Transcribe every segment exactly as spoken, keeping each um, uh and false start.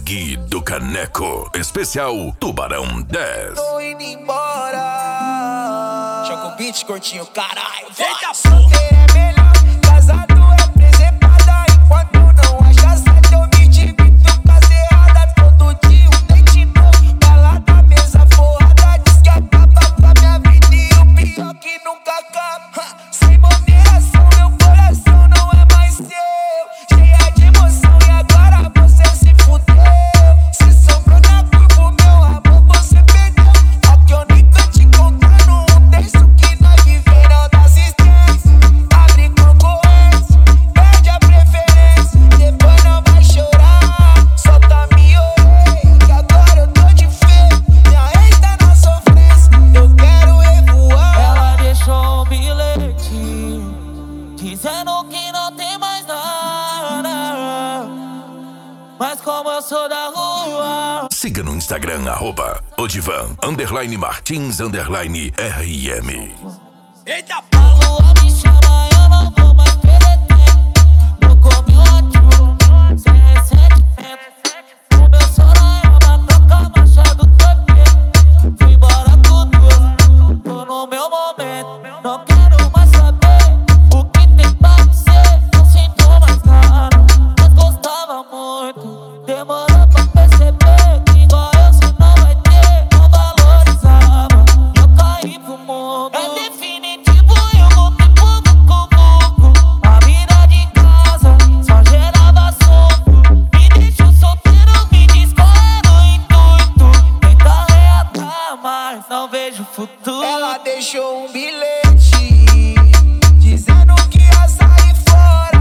Gui do Caneco, especial Tubarão dez. Tô indo embora. Joga o beat, curtinho, caralho. Eita, solteiro é melhor, casado é presepada. Enquanto não acha certo, eu me divido caseada. Todo dia um dente novo, bala da mesa forrada. Diz que acaba com a minha vida e o pior que nunca acaba. Sem moderação, meu coração não é mais seu. Cheia de emoção e agora você se fudeu. Se sobrou na curva, meu amor, você perdeu. Ó que eu nem tô te contando um terço que nós vivemos não dá assistência. Abre concorrência, perde a preferência. Depois não vai chorar, solta minha orelha, que agora eu tô de feio. Minha ex tá na sofrência, eu quero revoar. Ela deixou um bilhete dizendo que não tem mais nada, mas como eu sou da rua. Siga no Instagram, arroba Odivan, underline Martins, underline R M. Eita, A lua me chama, eu não vou mais perder tempo. Eu comi um atiro, sem ressentimento. O meu Soraiaba toca Machado Topeiro. Fui embora com Deus, tô no meu momento. Não quero mais saber o que tem pra dizer. Não sinto mais nada, mas gostava muito. Demorou pra perceber que igual eu cê não vai ter. Não valorizava e eu caí pro mundo. É definitivo, eu voltei pro vucu-vucu. A vida de casa só gerava assunto. Me deixou solteiro, me diz qual era o intuito. Tenta reatar, mas não vejo futuro. Ela deixou um bilhete dizendo que ia sair fora,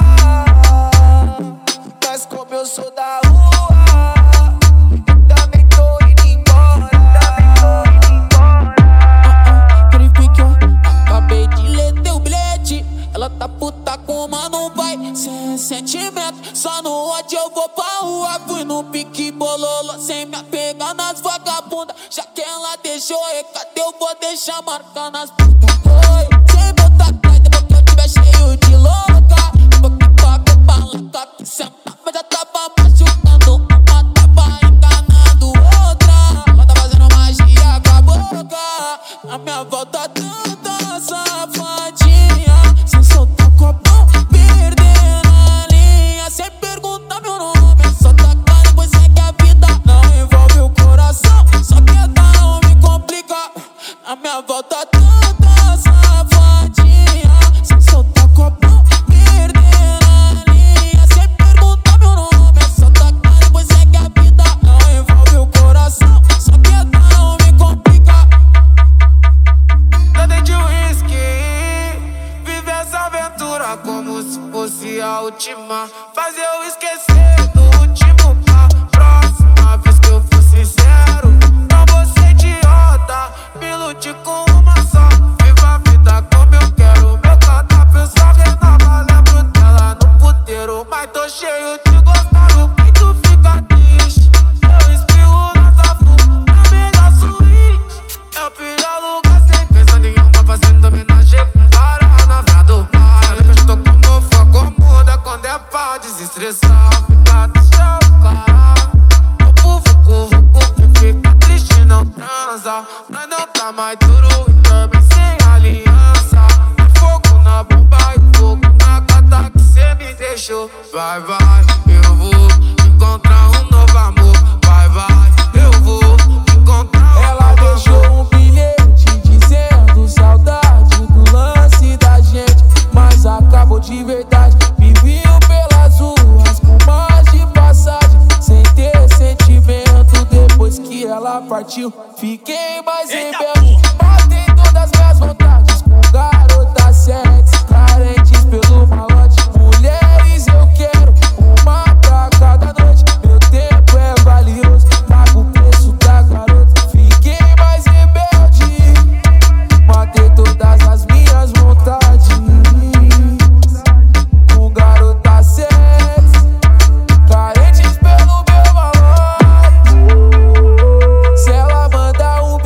mas como eu sou da rua, eu também tô indo embora. Verifica, acabei de ler teu bilhete. Ela tá puta com mano, vai sem sentimento. Só no ódio eu vou pra rua. Fui no pique bololo, sem me apegar nas vagabundas. Já que ela deixou recado, eu vou deixar marcar nas putas. Oi, sem botar atrás, depois que eu tiver cheio de louca. Vou que toca balaca, que senta, mas já tava machucando uma, tava enganando outra. Ela tá fazendo magia com a boca. A minha volta tanta safadinha, sem soltar copão, perdendo a linha. Sem perguntar meu nome, é só tacar e depois segue a vida. Não envolve o coração, só tenta não me complicar. A minha volta tanta safadinha, sem soltar copão, perdendo a linha. Sem perguntar meu nome, é só tacar e depois segue a vida. Não envolve o coração, só tenta não me complicar. Nada de whisky, viver essa aventura como se fosse a última. Fazer eu esquecer do último pra próxima vez que eu for sincero. Não vou ser idiota, me ilude com uma só. Viva a vida como eu quero, meu cardápio só renova. Lembro dela no puteiro, mas tô cheio de gostar. O peito fica triste, eu espirro na safu, na melhor suíte. É o pior lugar sem pensar nenhuma, fazendo homenagem com vara na frado. Olha que eu estou como fogo, muda quando é pra desestressar. Fica do seu cara, o povo curvo, fica triste não transa. Mas não tá mais duro e também sem aliança. E fogo na bomba e fogo na gata que cê me deixou. Vai, vai, eu vou encontrar um novo amor. Vai, vai, eu vou encontrar um Ela novo deixou amor. um bilhete dizendo saudade do lance da gente, mas acabou de verdade. Viviam pelas ruas com mais de passagem, sem ter sentimento. Depois que ela partiu, fiquei mais Eita, rebelde. Matei todas minhas vontades com garotas sexy, carentes pelo malote. Mulheres eu quero, uma pra cada noite. Meu tempo é valioso, pago o preço da garota. Fiquei mais rebelde, matei todas as minhas vontades com garotas sexy, carentes pelo meu malote. Se ela mandar um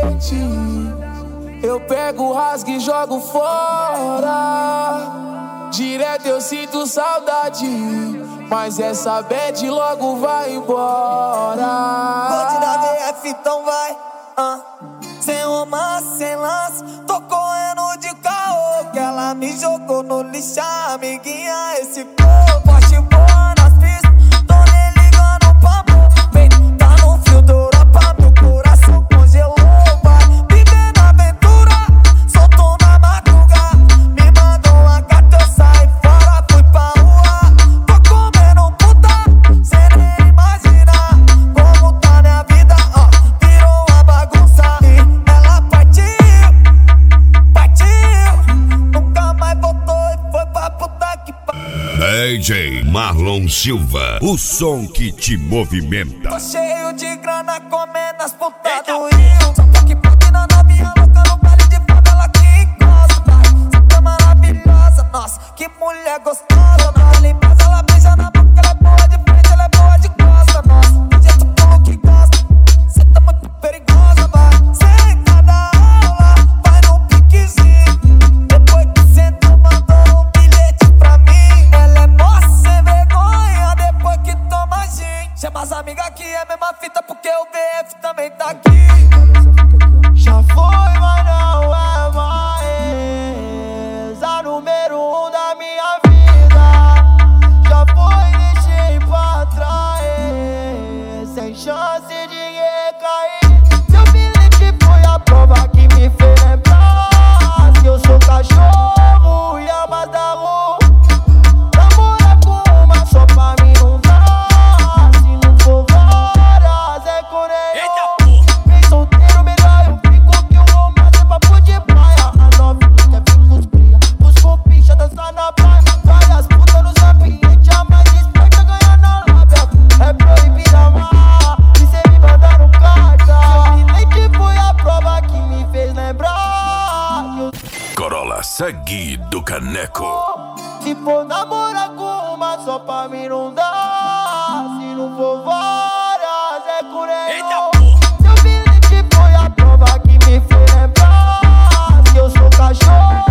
bilhete, eu pego, rasgo e jogo fora. Direto eu sinto saudade, mas essa bad logo vai embora. Vou te dar V F, então vai. uh. Sem romance, sem lance, tô correndo de caô, que ela me jogou no lixo, amiguinha, esse corpo. Forte boa nas pistas, tô nem ligando pra amor. Vem, tá no fio da Europa, meu coração congelou. Vai viver na aventura, soltou na madruga. Me mandou uma carta, eu saí fora, fui pra rua. Tô comendo puta, cê nem imagina como tá minha vida, ó. Virou uma bagunça e ela partiu, partiu. Nunca mais voltou e foi pra puta que pariu. D J Marlon Silva, o som que te movimenta. Tô cheio de grana comendo as putas do Rio. Só tô aqui pedindo na minha louca no baile de favela que encosta. Você tá maravilhosa, nossa, que mulher gostosa. Na limpeza ela beija na boca, ela é boa de frente, ela é boa de costa. Nossa, do jeito pelo que gosta, cê tá muito perigosa, vai. Senta na aula, vai no piquezinho. Depois que senta, mandou um bilhete pra mim. Ela é moça sem vergonha, depois que toma gin. Chama as amigas que é a mesma fita, porque o V F também tá aqui. Já foi, mas não é mais a número um da minha vida. Já foi, deixei pra trás, sem chance de recair. Seu bilhete foi a prova que me fez lembrar que eu sou cachorro e a mais da rua. Namora com uma só pra mim não dá. Se não for várias é coreano. Vem solteiro melhor eu fico que o romance é papo de praia. A novinha fica os cria, os copincha dançar na praia. Várias putas nos ambientes, a mais esperta ganha na lábia. É proibido amar e cê me mandando carta. Seu bilhete foi a prova que me fez lembrar que eu Corolla segue do Caneco. Se for namorar com uma só pra mim não dá. Se não for várias é coreano. Seu bilhete foi a prova que me fez lembrar que eu sou cachorro